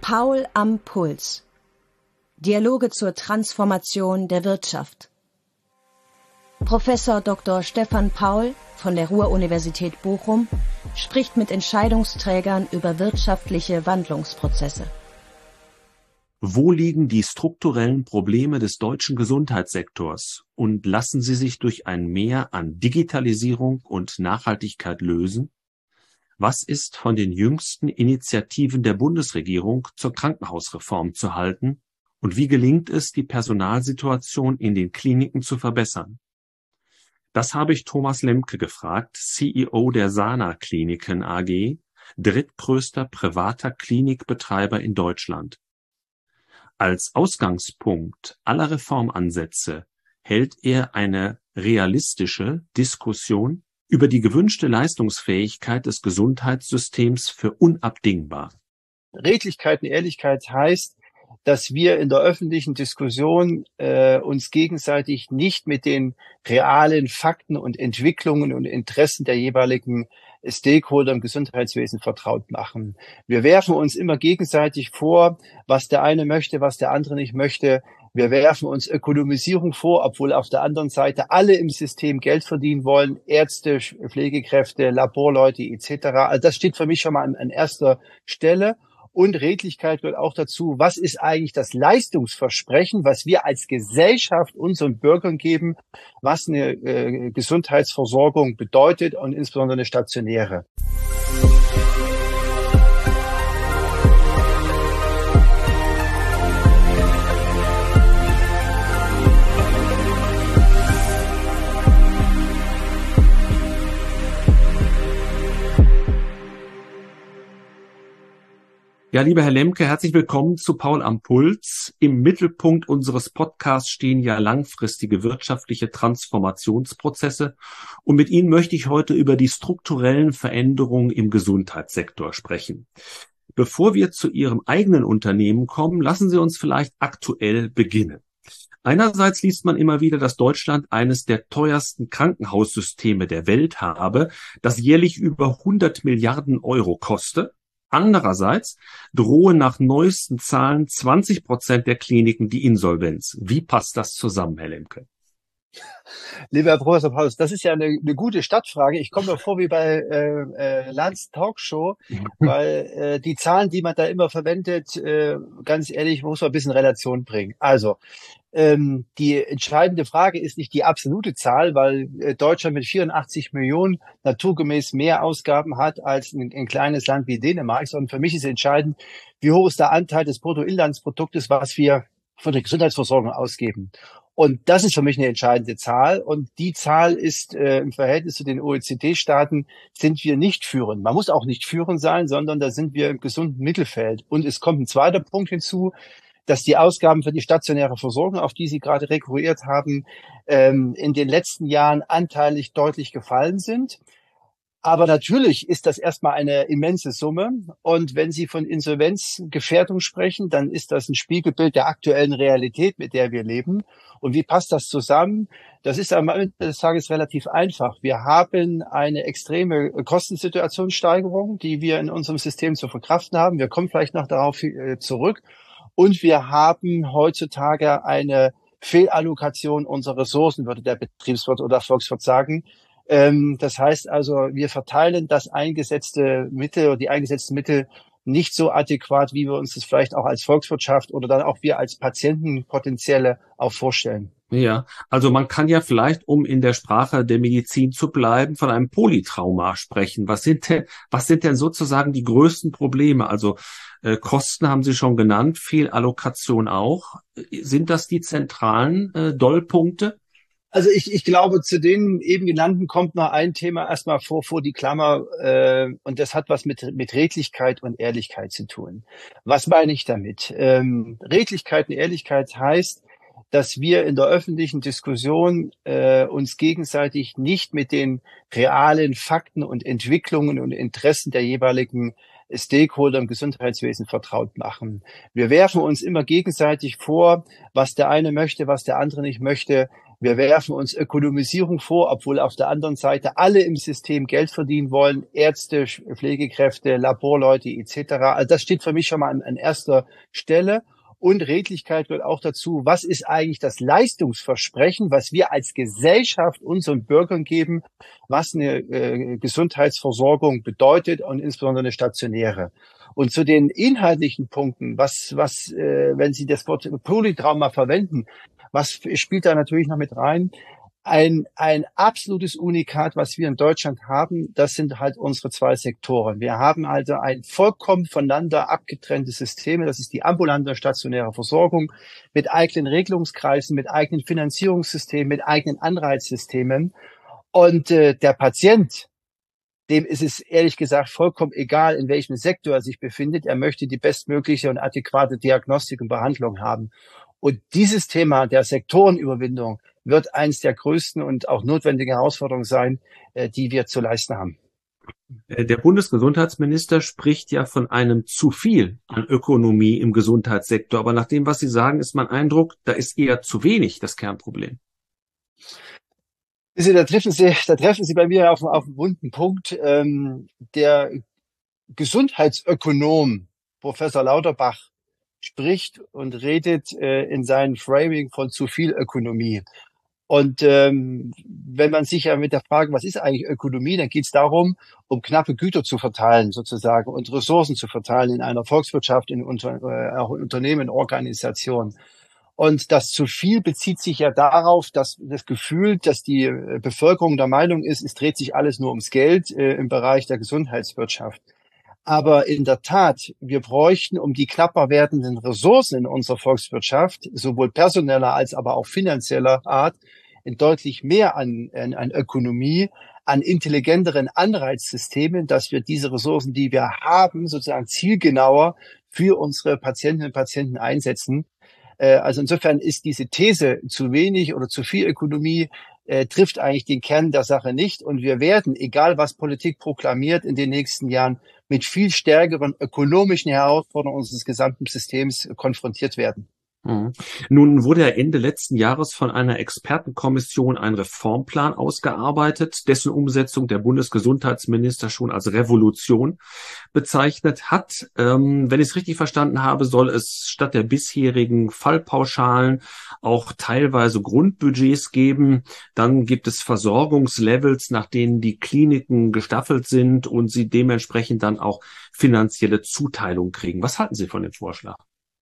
Paul am Puls. Dialoge zur Transformation der Wirtschaft. Professor Dr. Stefan Paul von der Ruhr-Universität Bochum spricht mit Entscheidungsträgern über wirtschaftliche Wandlungsprozesse. Wo liegen die strukturellen Probleme des deutschen Gesundheitssektors und lassen sie sich durch ein Mehr an Digitalisierung und Nachhaltigkeit lösen? Was ist von den jüngsten Initiativen der Bundesregierung zur Krankenhausreform zu halten und wie gelingt es, die Personalsituation in den Kliniken zu verbessern? Das habe ich Thomas Lemke gefragt, CEO der Sana Kliniken AG, drittgrößter privater Klinikbetreiber in Deutschland. Als Ausgangspunkt aller Reformansätze hält er eine realistische Diskussion über die gewünschte Leistungsfähigkeit des Gesundheitssystems für unabdingbar. Redlichkeit und Ehrlichkeit heißt, dass wir in der öffentlichen Diskussion uns gegenseitig nicht mit den realen Fakten und Entwicklungen und Interessen der jeweiligen Stakeholder im Gesundheitswesen vertraut machen. Wir werfen uns immer gegenseitig vor, was der eine möchte, was der andere nicht möchte. Wir werfen uns Ökonomisierung vor, obwohl auf der anderen Seite alle im System Geld verdienen wollen, Ärzte, Pflegekräfte, Laborleute etc. Also das steht für mich schon mal an erster Stelle. Und Redlichkeit gehört auch dazu, was ist eigentlich das Leistungsversprechen, was wir als Gesellschaft unseren Bürgern geben, was eine Gesundheitsversorgung bedeutet und insbesondere eine stationäre. Ja, lieber Herr Lemke, herzlich willkommen zu Paul am Puls. Im Mittelpunkt unseres Podcasts stehen ja langfristige wirtschaftliche Transformationsprozesse. Und mit Ihnen möchte ich heute über die strukturellen Veränderungen im Gesundheitssektor sprechen. Bevor wir zu Ihrem eigenen Unternehmen kommen, lassen Sie uns vielleicht aktuell beginnen. Einerseits liest man immer wieder, dass Deutschland eines der teuersten Krankenhaussysteme der Welt habe, das jährlich über 100 Milliarden Euro koste. Andererseits drohen nach neuesten Zahlen 20% der Kliniken die Insolvenz. Wie passt das zusammen, Herr Lemke? Lieber Herr Professor Paulus, das ist ja eine gute Stadtfrage. Ich komme mir vor wie bei Lanz Talkshow, weil die Zahlen, die man da immer verwendet, ganz ehrlich, muss man ein bisschen Relation bringen. Also, die entscheidende Frage ist nicht die absolute Zahl, weil Deutschland mit 84 Millionen naturgemäß mehr Ausgaben hat als ein kleines Land wie Dänemark, sondern für mich ist entscheidend, wie hoch ist der Anteil des Bruttoinlandsproduktes, was wir für die Gesundheitsversorgung ausgeben. Und das ist für mich eine entscheidende Zahl. Und die Zahl ist im Verhältnis zu den OECD-Staaten sind wir nicht führend. Man muss auch nicht führend sein, sondern da sind wir im gesunden Mittelfeld. Und es kommt ein zweiter Punkt hinzu, dass die Ausgaben für die stationäre Versorgung, auf die Sie gerade rekurriert haben, in den letzten Jahren anteilig deutlich gefallen sind. Aber natürlich ist das erstmal eine immense Summe. Und wenn Sie von Insolvenzgefährdung sprechen, dann ist das ein Spiegelbild der aktuellen Realität, mit der wir leben. Und wie passt das zusammen? Das ist am Ende des Tages relativ einfach. Wir haben eine extreme Kostensituationssteigerung, die wir in unserem System zu verkraften haben. Wir kommen vielleicht noch darauf zurück. Und wir haben heutzutage eine Fehlallokation unserer Ressourcen, würde der Betriebswirt oder Volkswirt sagen. Das heißt also, wir verteilen das eingesetzte Mittel oder die eingesetzten Mittel nicht so adäquat, wie wir uns das vielleicht auch als Volkswirtschaft oder dann auch wir als Patienten potenzielle auch vorstellen. Ja, also man kann ja vielleicht, um in der Sprache der Medizin zu bleiben, von einem Polytrauma sprechen. Was sind denn sozusagen die größten Probleme? Also Kosten haben Sie schon genannt, Fehlallokation auch. Sind das die zentralen Dollpunkte? Also ich glaube, zu den eben genannten kommt noch ein Thema erstmal vor die Klammer, und das hat was mit Redlichkeit und Ehrlichkeit zu tun. Was meine ich damit? Redlichkeit und Ehrlichkeit heißt, dass wir in der öffentlichen Diskussion uns gegenseitig nicht mit den realen Fakten und Entwicklungen und Interessen der jeweiligen Stakeholder im Gesundheitswesen vertraut machen. Wir werfen uns immer gegenseitig vor, was der eine möchte, was der andere nicht möchte. Wir werfen uns Ökonomisierung vor, obwohl auf der anderen Seite alle im System Geld verdienen wollen, Ärzte, Pflegekräfte, Laborleute etc. Also das steht für mich schon mal an erster Stelle. Und Redlichkeit gehört auch dazu. Was ist eigentlich das Leistungsversprechen, was wir als Gesellschaft unseren Bürgern geben, was eine Gesundheitsversorgung bedeutet und insbesondere eine stationäre? Und zu den inhaltlichen Punkten, wenn Sie das Wort Polytrauma verwenden, was spielt da natürlich noch mit rein? Ein absolutes Unikat, was wir in Deutschland haben, das sind halt unsere zwei Sektoren. Wir haben also ein vollkommen voneinander abgetrenntes System. Das ist die ambulante und stationäre Versorgung mit eigenen Regelungskreisen, mit eigenen Finanzierungssystemen, mit eigenen Anreizsystemen. Und der Patient, dem ist es ehrlich gesagt vollkommen egal, in welchem Sektor er sich befindet. Er möchte die bestmögliche und adäquate Diagnostik und Behandlung haben. Und dieses Thema der Sektorenüberwindung wird eins der größten und auch notwendigen Herausforderungen sein, die wir zu leisten haben. Der Bundesgesundheitsminister spricht ja von einem zu viel an Ökonomie im Gesundheitssektor. Aber nach dem, was Sie sagen, ist mein Eindruck, da ist eher zu wenig das Kernproblem. Da treffen Sie bei mir auf einen wunden Punkt. Der Gesundheitsökonom Professor Lauterbach spricht und redet in seinem Framing von zu viel Ökonomie. Und wenn man sich ja mit der Frage, was ist eigentlich Ökonomie, dann geht es darum, um knappe Güter zu verteilen sozusagen und Ressourcen zu verteilen in einer Volkswirtschaft, in Unternehmen, Organisationen. Und das zu viel bezieht sich ja darauf, dass das Gefühl, dass die Bevölkerung der Meinung ist, es dreht sich alles nur ums Geld im Bereich der Gesundheitswirtschaft. Aber in der Tat, wir bräuchten, um die knapper werdenden Ressourcen in unserer Volkswirtschaft, sowohl personeller als aber auch finanzieller Art, deutlich mehr an Ökonomie, an intelligenteren Anreizsystemen, dass wir diese Ressourcen, die wir haben, sozusagen zielgenauer für unsere Patientinnen und Patienten einsetzen. Also insofern ist diese These zu wenig oder zu viel Ökonomie trifft eigentlich den Kern der Sache nicht. Und wir werden, egal was Politik proklamiert, in den nächsten Jahren mit viel stärkeren ökonomischen Herausforderungen unseres gesamten Systems konfrontiert werden. Nun wurde ja Ende letzten Jahres von einer Expertenkommission ein Reformplan ausgearbeitet, dessen Umsetzung der Bundesgesundheitsminister schon als Revolution bezeichnet hat. Wenn ich es richtig verstanden habe, soll es statt der bisherigen Fallpauschalen auch teilweise Grundbudgets geben. Dann gibt es Versorgungslevels, nach denen die Kliniken gestaffelt sind und sie dementsprechend dann auch finanzielle Zuteilung kriegen. Was halten Sie von dem Vorschlag?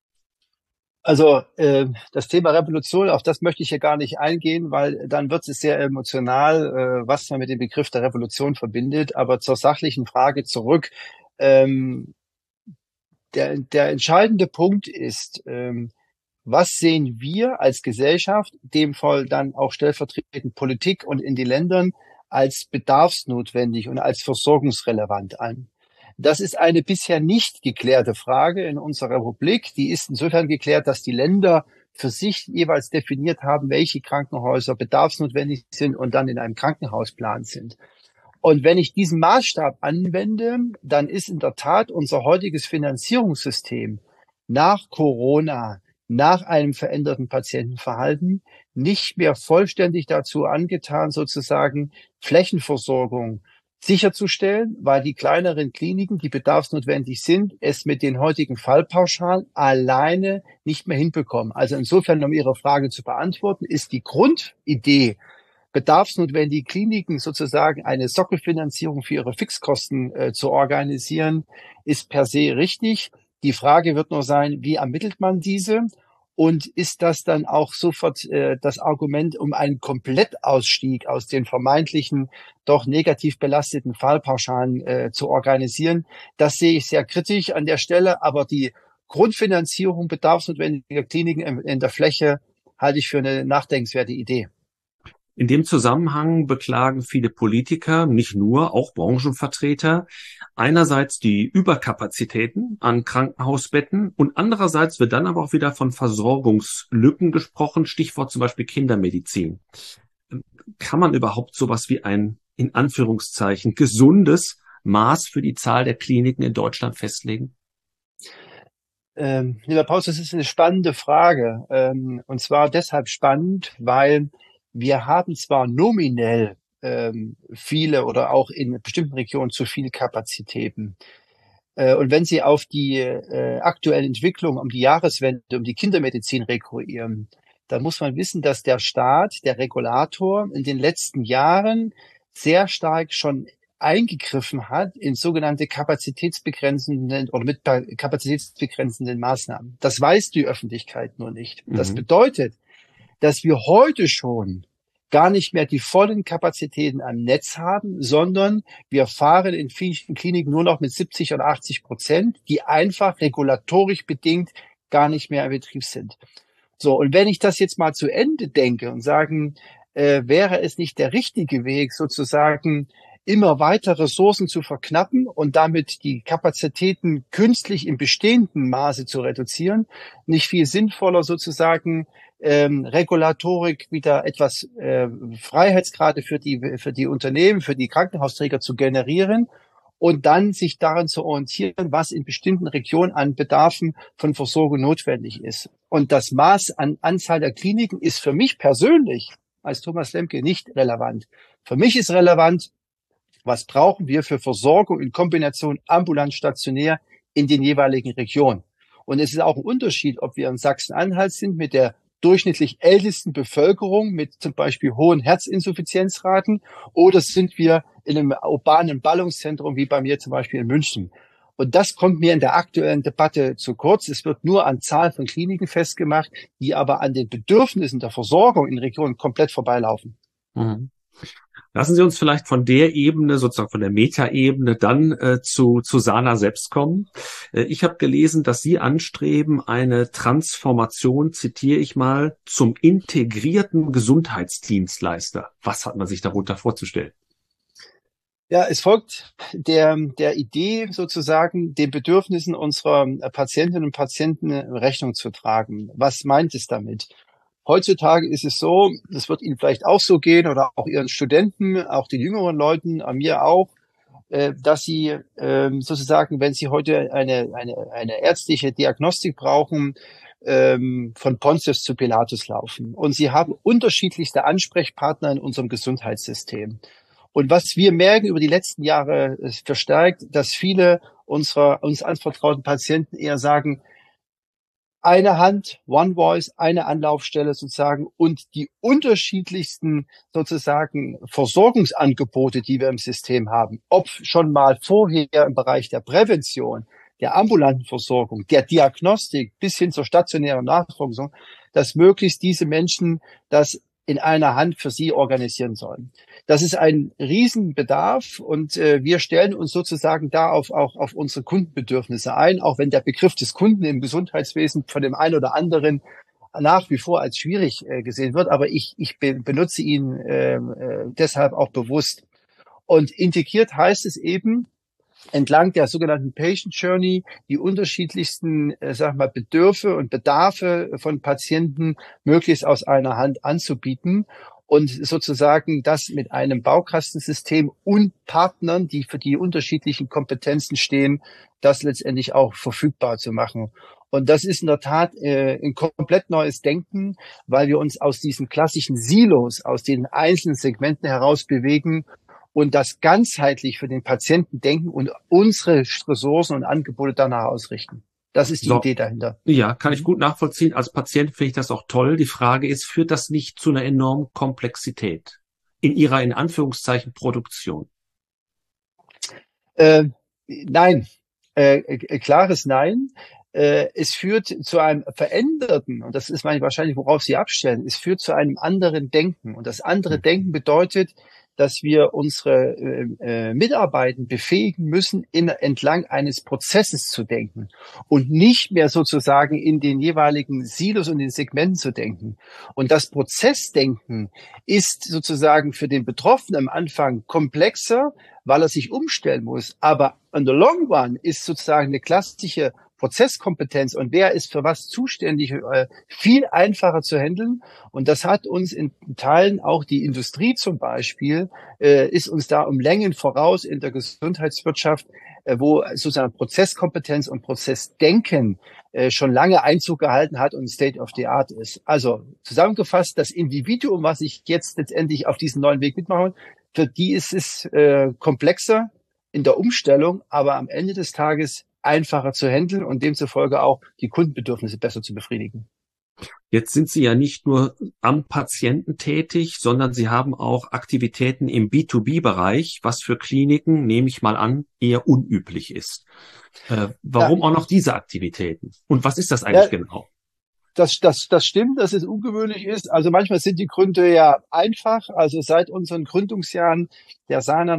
Also das Thema Revolution, auf das möchte ich hier gar nicht eingehen, weil dann wird es sehr emotional, was man mit dem Begriff der Revolution verbindet. Aber zur sachlichen Frage zurück. Der entscheidende Punkt ist, was sehen wir als Gesellschaft, in dem Fall dann auch stellvertretend Politik und in den Ländern, als bedarfsnotwendig und als versorgungsrelevant an? Das ist eine bisher nicht geklärte Frage in unserer Republik. Die ist insofern geklärt, dass die Länder für sich jeweils definiert haben, welche Krankenhäuser bedarfsnotwendig sind und dann in einem Krankenhausplan sind. Und wenn ich diesen Maßstab anwende, dann ist in der Tat unser heutiges Finanzierungssystem nach Corona, nach einem veränderten Patientenverhalten nicht mehr vollständig dazu angetan, sozusagen Flächenversorgung sicherzustellen, weil die kleineren Kliniken, die bedarfsnotwendig sind, es mit den heutigen Fallpauschalen alleine nicht mehr hinbekommen. Also insofern, um Ihre Frage zu beantworten, ist die Grundidee, bedarfsnotwendige Kliniken sozusagen eine Sockelfinanzierung für ihre Fixkosten zu organisieren, ist per se richtig. Die Frage wird nur sein, wie ermittelt man diese? Und ist das dann auch sofort das Argument, um einen Komplettausstieg aus den vermeintlichen doch negativ belasteten Fallpauschalen zu organisieren? Das sehe ich sehr kritisch an der Stelle. Aber die Grundfinanzierung bedarfsnotwendiger Kliniken in der Fläche halte ich für eine nachdenkenswerte Idee. In dem Zusammenhang beklagen viele Politiker, nicht nur, auch Branchenvertreter, einerseits die Überkapazitäten an Krankenhausbetten und andererseits wird dann aber auch wieder von Versorgungslücken gesprochen, Stichwort zum Beispiel Kindermedizin. Kann man überhaupt sowas wie ein, in Anführungszeichen, gesundes Maß für die Zahl der Kliniken in Deutschland festlegen? Lieber Paulus, das ist eine spannende Frage. Und zwar deshalb spannend, weil wir haben zwar nominell viele oder auch in bestimmten Regionen zu viele Kapazitäten. Und wenn Sie auf die aktuelle Entwicklung um die Jahreswende, um die Kindermedizin rekurrieren, dann muss man wissen, dass der Staat, der Regulator in den letzten Jahren sehr stark schon eingegriffen hat in sogenannte kapazitätsbegrenzenden oder mit kapazitätsbegrenzenden Maßnahmen. Das weiß die Öffentlichkeit nur nicht. Das bedeutet, dass wir heute schon gar nicht mehr die vollen Kapazitäten am Netz haben, sondern wir fahren in vielen Kliniken nur noch mit 70 oder 80%, die einfach regulatorisch bedingt gar nicht mehr in Betrieb sind. So, und wenn ich das jetzt mal zu Ende denke und sagen, wäre es nicht der richtige Weg, sozusagen immer weiter Ressourcen zu verknappen und damit die Kapazitäten künstlich im bestehenden Maße zu reduzieren, nicht viel sinnvoller sozusagen Regulatorik wieder etwas Freiheitsgrade für die Unternehmen, für die Krankenhausträger zu generieren und dann sich daran zu orientieren, was in bestimmten Regionen an Bedarfen von Versorgung notwendig ist. Und das Maß an Anzahl der Kliniken ist für mich persönlich als Thomas Lemke nicht relevant. Für mich ist relevant, was brauchen wir für Versorgung in Kombination ambulant stationär in den jeweiligen Regionen. Und es ist auch ein Unterschied, ob wir in Sachsen-Anhalt sind mit der durchschnittlich ältesten Bevölkerung mit zum Beispiel hohen Herzinsuffizienzraten oder sind wir in einem urbanen Ballungszentrum wie bei mir zum Beispiel in München. Und das kommt mir in der aktuellen Debatte zu kurz. Es wird nur an Zahl von Kliniken festgemacht, die aber an den Bedürfnissen der Versorgung in Regionen komplett vorbeilaufen. Mhm. Lassen Sie uns vielleicht von der Ebene, sozusagen von der Metaebene, dann zu Sana selbst kommen. Ich habe gelesen, dass Sie anstreben, eine Transformation, zitiere ich mal, zum integrierten Gesundheitsdienstleister. Was hat man sich darunter vorzustellen? Ja, es folgt der Idee sozusagen, den Bedürfnissen unserer Patientinnen und Patienten Rechnung zu tragen. Was meint es damit? Heutzutage ist es so, das wird Ihnen vielleicht auch so gehen oder auch Ihren Studenten, auch den jüngeren Leuten, mir auch, dass Sie sozusagen, wenn Sie heute eine ärztliche Diagnostik brauchen, von Pontius zu Pilatus laufen. Und Sie haben unterschiedlichste Ansprechpartner in unserem Gesundheitssystem. Und was wir merken über die letzten Jahre verstärkt, dass viele uns anvertrauten Patienten eher sagen, eine Hand, One Voice, eine Anlaufstelle sozusagen und die unterschiedlichsten sozusagen Versorgungsangebote, die wir im System haben, ob schon mal vorher im Bereich der Prävention, der ambulanten Versorgung, der Diagnostik bis hin zur stationären Nachversorgung, dass möglichst diese Menschen das in einer Hand für sie organisieren sollen. Das ist ein Riesenbedarf und wir stellen uns sozusagen da auch auf unsere Kundenbedürfnisse ein, auch wenn der Begriff des Kunden im Gesundheitswesen von dem einen oder anderen nach wie vor als schwierig gesehen wird, aber ich benutze ihn deshalb auch bewusst. Und integriert heißt es eben, entlang der sogenannten Patient Journey die unterschiedlichsten, Bedürfe und Bedarfe von Patienten möglichst aus einer Hand anzubieten und sozusagen das mit einem Baukastensystem und Partnern, die für die unterschiedlichen Kompetenzen stehen, das letztendlich auch verfügbar zu machen. Und das ist in der Tat ein komplett neues Denken, weil wir uns aus diesen klassischen Silos, aus den einzelnen Segmenten heraus bewegen und das ganzheitlich für den Patienten denken und unsere Ressourcen und Angebote danach ausrichten. Das ist die Idee dahinter. Ja, kann ich gut nachvollziehen. Als Patient finde ich das auch toll. Die Frage ist, führt das nicht zu einer enormen Komplexität in Ihrer, in Anführungszeichen, Produktion? Nein, klares Nein. Es führt zu einem veränderten, und das ist wahrscheinlich, worauf Sie abstellen, es führt zu einem anderen Denken. Und das andere Denken bedeutet, dass wir unsere Mitarbeiter befähigen müssen, entlang eines Prozesses zu denken und nicht mehr sozusagen in den jeweiligen Silos und den Segmenten zu denken. Und das Prozessdenken ist sozusagen für den Betroffenen am Anfang komplexer, weil er sich umstellen muss. Aber on the long run ist sozusagen eine klassische Prozesskompetenz und wer ist für was zuständig, viel einfacher zu handeln. Und das hat uns in Teilen auch die Industrie zum Beispiel, ist uns da um Längen voraus in der Gesundheitswirtschaft, wo sozusagen Prozesskompetenz und Prozessdenken schon lange Einzug gehalten hat und State of the Art ist. Also zusammengefasst, das Individuum, was ich jetzt letztendlich auf diesen neuen Weg mitmache, für die ist es komplexer in der Umstellung, aber am Ende des Tages einfacher zu handeln und demzufolge auch die Kundenbedürfnisse besser zu befriedigen. Jetzt sind Sie ja nicht nur am Patienten tätig, sondern Sie haben auch Aktivitäten im B2B-Bereich, was für Kliniken, nehme ich mal an, eher unüblich ist. Warum auch noch diese Aktivitäten? Und was ist das eigentlich genau? Das stimmt, dass es ungewöhnlich ist. Also manchmal sind die Gründe ja einfach. Also seit unseren Gründungsjahren der Sana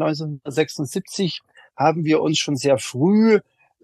1976 haben wir uns schon sehr früh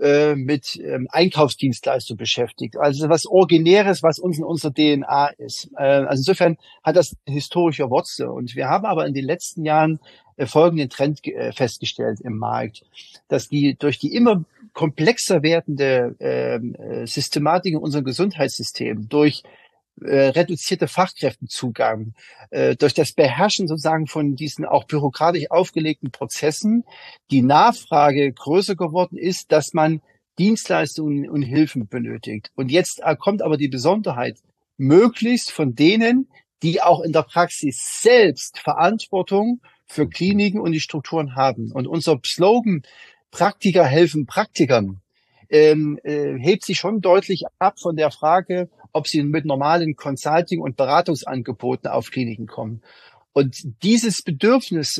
mit Einkaufsdienstleistung beschäftigt. Also was Originäres, was uns in unserer DNA ist. Also insofern hat das historische Wurzel. Und wir haben aber in den letzten Jahren folgenden Trend festgestellt im Markt, dass durch die immer komplexer werdende Systematik in unserem Gesundheitssystem, durch reduzierte Fachkräftezugang, durch das Beherrschen sozusagen von diesen auch bürokratisch aufgelegten Prozessen, die Nachfrage größer geworden ist, dass man Dienstleistungen und Hilfen benötigt. Und jetzt kommt aber die Besonderheit, möglichst von denen, die auch in der Praxis selbst Verantwortung für Kliniken und die Strukturen haben. Und unser Slogan, Praktiker helfen Praktikern, hebt sich schon deutlich ab von der Frage, ob sie mit normalen Consulting- und Beratungsangeboten auf Kliniken kommen. Und dieses Bedürfnis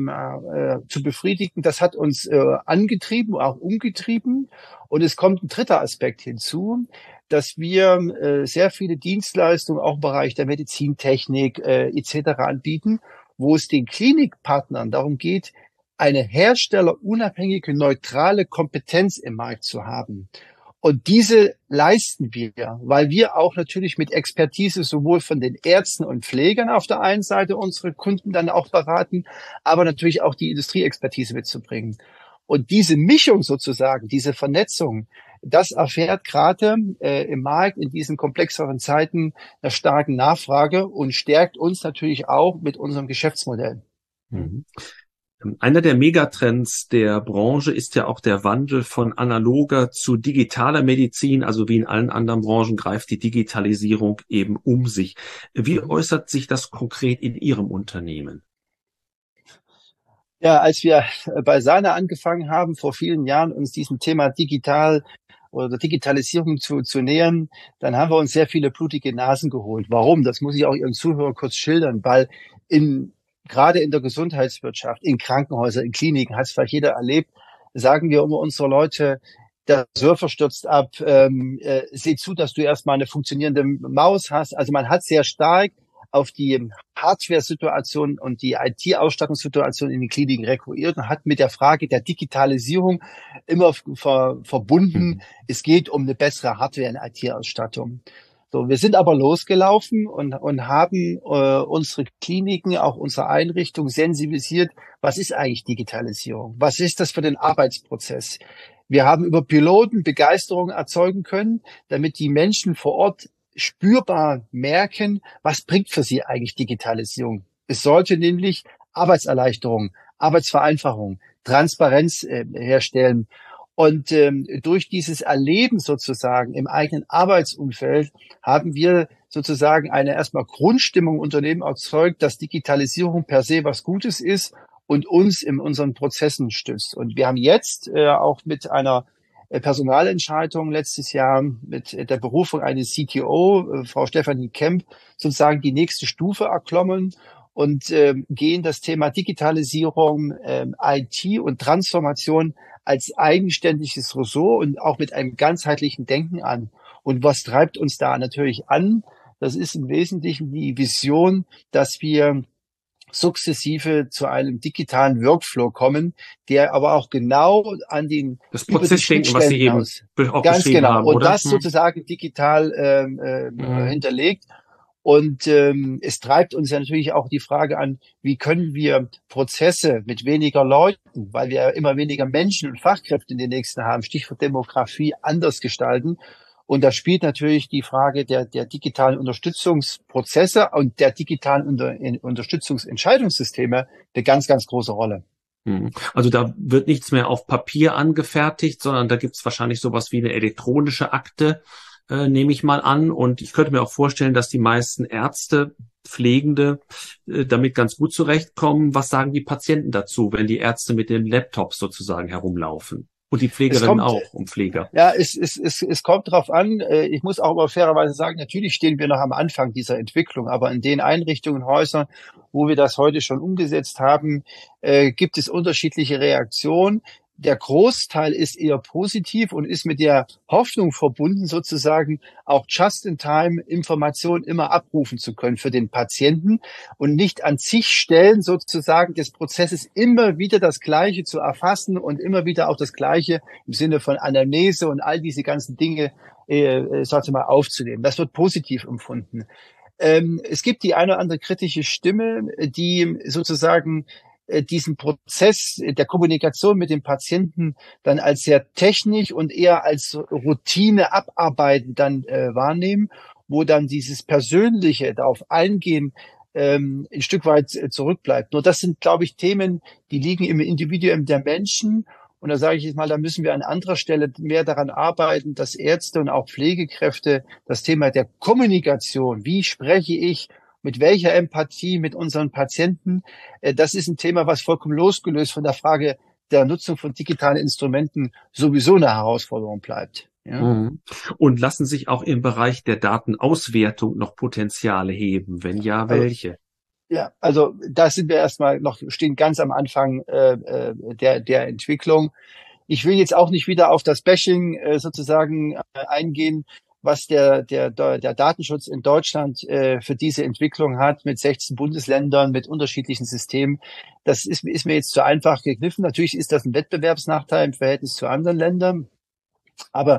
zu befriedigen, das hat uns angetrieben, auch umgetrieben. Und es kommt ein dritter Aspekt hinzu, dass wir sehr viele Dienstleistungen auch im Bereich der Medizintechnik etc. anbieten, wo es den Klinikpartnern darum geht, eine herstellerunabhängige, neutrale Kompetenz im Markt zu haben. Und diese leisten wir, weil wir auch natürlich mit Expertise sowohl von den Ärzten und Pflegern auf der einen Seite unsere Kunden dann auch beraten, aber natürlich auch die Industrieexpertise mitzubringen. Und diese Mischung sozusagen, diese Vernetzung, das erfährt gerade im Markt in diesen komplexeren Zeiten einer starken Nachfrage und stärkt uns natürlich auch mit unserem Geschäftsmodell. Mhm. Einer der Megatrends der Branche ist ja auch der Wandel von analoger zu digitaler Medizin. Also wie in allen anderen Branchen greift die Digitalisierung eben um sich. Wie äußert sich das konkret in Ihrem Unternehmen? Ja, als wir bei Sana angefangen haben, vor vielen Jahren uns diesem Thema digital oder Digitalisierung zu nähern, dann haben wir uns sehr viele blutige Nasen geholt. Warum? Das muss ich auch Ihren Zuhörern kurz schildern, weil gerade in der Gesundheitswirtschaft, in Krankenhäusern, in Kliniken, hat es vielleicht jeder erlebt, sagen wir immer unsere Leute, der Server stürzt ab, seh zu, dass du erstmal eine funktionierende Maus hast. Also man hat sehr stark auf die Hardware-Situation und die IT-Ausstattungssituation in den Kliniken rekurriert und hat mit der Frage der Digitalisierung immer verbunden, es geht um eine bessere Hardware- und IT-Ausstattung. So, wir sind aber losgelaufen und haben unsere Kliniken, auch unsere Einrichtung sensibilisiert. Was ist eigentlich Digitalisierung? Was ist das für den Arbeitsprozess? Wir haben über Piloten Begeisterung erzeugen können, damit die Menschen vor Ort spürbar merken, was bringt für sie eigentlich Digitalisierung. Es sollte nämlich Arbeitserleichterung, Arbeitsvereinfachung, Transparenz herstellen. Und durch dieses Erleben sozusagen im eigenen Arbeitsumfeld haben wir sozusagen eine erstmal Grundstimmung im Unternehmen erzeugt, dass Digitalisierung per se was Gutes ist und uns in unseren Prozessen stützt. Und wir haben jetzt auch mit einer Personalentscheidung letztes Jahr mit der Berufung eines CTO, Frau Stefanie Kemp, sozusagen die nächste Stufe erklommen und gehen das Thema Digitalisierung, IT und Transformation als eigenständiges Ressort und auch mit einem ganzheitlichen Denken an. Und was treibt uns da natürlich an? Das ist im Wesentlichen die Vision, dass wir sukzessive zu einem digitalen Workflow kommen, der aber auch genau an den das Prozessdenken, was Sie eben auch ganz beschrieben genau haben, und oder? das sozusagen digital hinterlegt. Und es treibt uns ja natürlich auch die Frage an, wie können wir Prozesse mit weniger Leuten, weil wir ja immer weniger Menschen und Fachkräfte in den nächsten haben, Stichwort Demografie, anders gestalten. Und da spielt natürlich die Frage der digitalen Unterstützungsprozesse und der digitalen Unterstützungsentscheidungssysteme eine ganz, ganz große Rolle. Also da wird nichts mehr auf Papier angefertigt, sondern da gibt's wahrscheinlich sowas wie eine elektronische Akte, nehme ich mal an. Und ich könnte mir auch vorstellen, dass die meisten Ärzte, Pflegende damit ganz gut zurechtkommen. Was sagen die Patienten dazu, wenn die Ärzte mit den Laptops sozusagen herumlaufen? Und die Pflegerinnen auch und Pfleger. Ja, es kommt drauf an. Ich muss auch aber fairerweise sagen, natürlich stehen wir noch am Anfang dieser Entwicklung, aber in den Einrichtungen, Häusern, wo wir das heute schon umgesetzt haben, gibt es unterschiedliche Reaktionen. Der Großteil ist eher positiv und ist mit der Hoffnung verbunden, sozusagen auch just-in-time Informationen immer abrufen zu können für den Patienten und nicht an zig Stellen sozusagen des Prozesses immer wieder das Gleiche zu erfassen und immer wieder auch das Gleiche im Sinne von Anamnese und all diese ganzen Dinge, sag ich mal, aufzunehmen. Das wird positiv empfunden. Es gibt die eine oder andere kritische Stimme, die sozusagen diesen Prozess der Kommunikation mit dem Patienten dann als sehr technisch und eher als Routine abarbeiten dann wahrnehmen, wo dann dieses Persönliche darauf eingehen ein Stück weit zurückbleibt. Nur das sind, glaube ich, Themen, die liegen im Individuum der Menschen. Und da sage ich jetzt mal, da müssen wir an anderer Stelle mehr daran arbeiten, dass Ärzte und auch Pflegekräfte das Thema der Kommunikation, wie spreche ich, mit welcher Empathie mit unseren Patienten, das ist ein Thema, was vollkommen losgelöst von der Frage der Nutzung von digitalen Instrumenten sowieso eine Herausforderung bleibt. Ja. Und lassen sich auch im Bereich der Datenauswertung noch Potenziale heben? Wenn ja, welche? Ja, also da sind wir erstmal noch, stehen ganz am Anfang der Entwicklung. Ich will jetzt auch nicht wieder auf das Bashing sozusagen eingehen, was der Datenschutz in Deutschland für diese Entwicklung hat, mit 16 Bundesländern, mit unterschiedlichen Systemen. Das ist mir jetzt zu einfach gegriffen. Natürlich ist das ein Wettbewerbsnachteil im Verhältnis zu anderen Ländern. Aber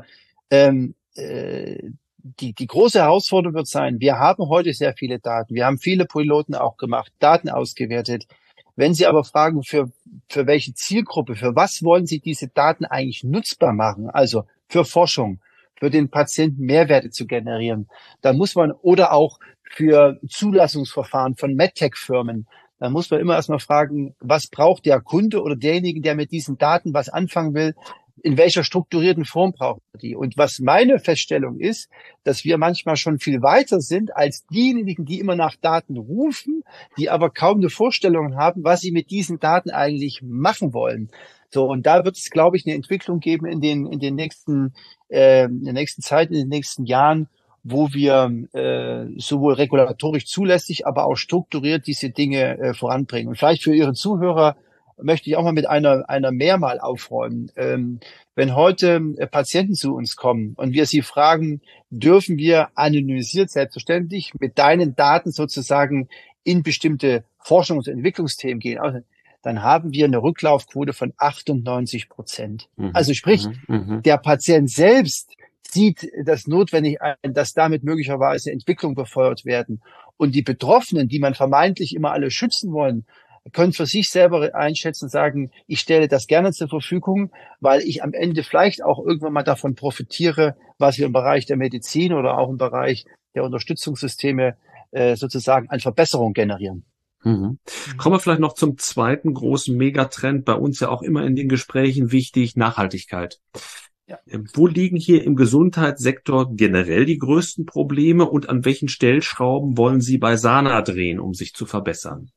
die große Herausforderung wird sein, wir haben heute sehr viele Daten. Wir haben viele Piloten auch gemacht, Daten ausgewertet. Wenn Sie aber fragen, für welche Zielgruppe, für was wollen Sie diese Daten eigentlich nutzbar machen? Also für Forschung, für den Patienten Mehrwerte zu generieren. Da muss man, oder auch für Zulassungsverfahren von MedTech-Firmen, da muss man immer erstmal fragen, was braucht der Kunde oder derjenige, der mit diesen Daten was anfangen will, in welcher strukturierten Form braucht er die? Und was meine Feststellung ist, dass wir manchmal schon viel weiter sind als diejenigen, die immer nach Daten rufen, die aber kaum eine Vorstellung haben, was sie mit diesen Daten eigentlich machen wollen. So, und da wird es, glaube ich, eine Entwicklung geben in der nächsten Zeit, in den nächsten Jahren, wo wir sowohl regulatorisch zulässig, aber auch strukturiert diese Dinge voranbringen. Und vielleicht für Ihre Zuhörer möchte ich auch mal mit einer mehr mal aufräumen. Wenn heute Patienten zu uns kommen und wir sie fragen, dürfen wir anonymisiert selbstverständlich mit deinen Daten sozusagen in bestimmte Forschungs- und Entwicklungsthemen gehen, dann haben wir eine Rücklaufquote von 98%. Also sprich, der Patient selbst sieht das notwendig ein, dass damit möglicherweise Entwicklungen befeuert werden. Und die Betroffenen, die man vermeintlich immer alle schützen wollen, können für sich selber einschätzen, sagen, ich stelle das gerne zur Verfügung, weil ich am Ende vielleicht auch irgendwann mal davon profitiere, was wir im Bereich der Medizin oder auch im Bereich der Unterstützungssysteme sozusagen an Verbesserung generieren. Kommen wir vielleicht noch zum zweiten großen Megatrend, bei uns ja auch immer in den Gesprächen wichtig, Nachhaltigkeit. Ja. Wo liegen hier im Gesundheitssektor generell die größten Probleme und an welchen Stellschrauben wollen Sie bei Sana drehen, um sich zu verbessern?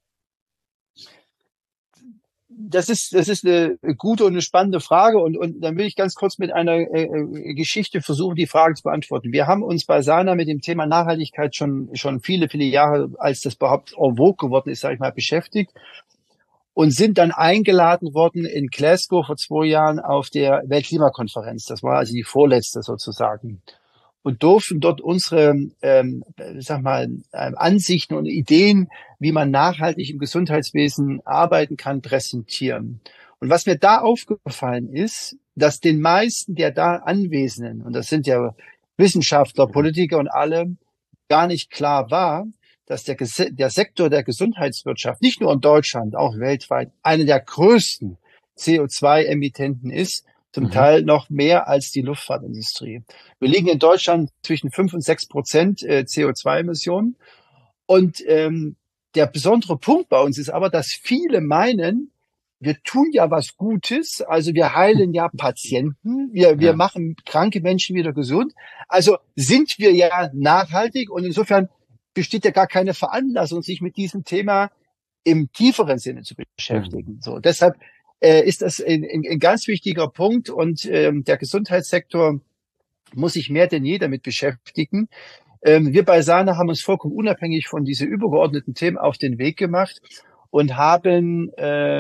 Das ist eine gute und eine spannende Frage und dann will ich ganz kurz mit einer Geschichte versuchen, die Frage zu beantworten. Wir haben uns bei Sana mit dem Thema Nachhaltigkeit schon viele, viele Jahre, als das überhaupt en vogue geworden ist, sage ich mal, beschäftigt und sind dann eingeladen worden in Glasgow vor 2 Jahren auf der Weltklimakonferenz. Das war also die vorletzte sozusagen. Und durften dort unsere, Ansichten und Ideen, wie man nachhaltig im Gesundheitswesen arbeiten kann, präsentieren. Und was mir da aufgefallen ist, dass den meisten der da Anwesenden, und das sind ja Wissenschaftler, Politiker und alle, gar nicht klar war, dass der Sektor der Gesundheitswirtschaft nicht nur in Deutschland, auch weltweit, einer der größten CO2-Emittenten ist, zum Teil noch mehr als die Luftfahrtindustrie. Wir liegen in Deutschland zwischen 5% und 6% CO2-Emissionen. Und der besondere Punkt bei uns ist aber, dass viele meinen, wir tun ja was Gutes, also wir heilen ja Patienten, wir machen kranke Menschen wieder gesund. Also sind wir ja nachhaltig und insofern besteht ja gar keine Veranlassung, sich mit diesem Thema im tieferen Sinne zu beschäftigen. So, deshalb ist das ein ganz wichtiger Punkt und der Gesundheitssektor muss sich mehr denn je damit beschäftigen. Wir bei Sana haben uns vollkommen unabhängig von diesen übergeordneten Themen auf den Weg gemacht und haben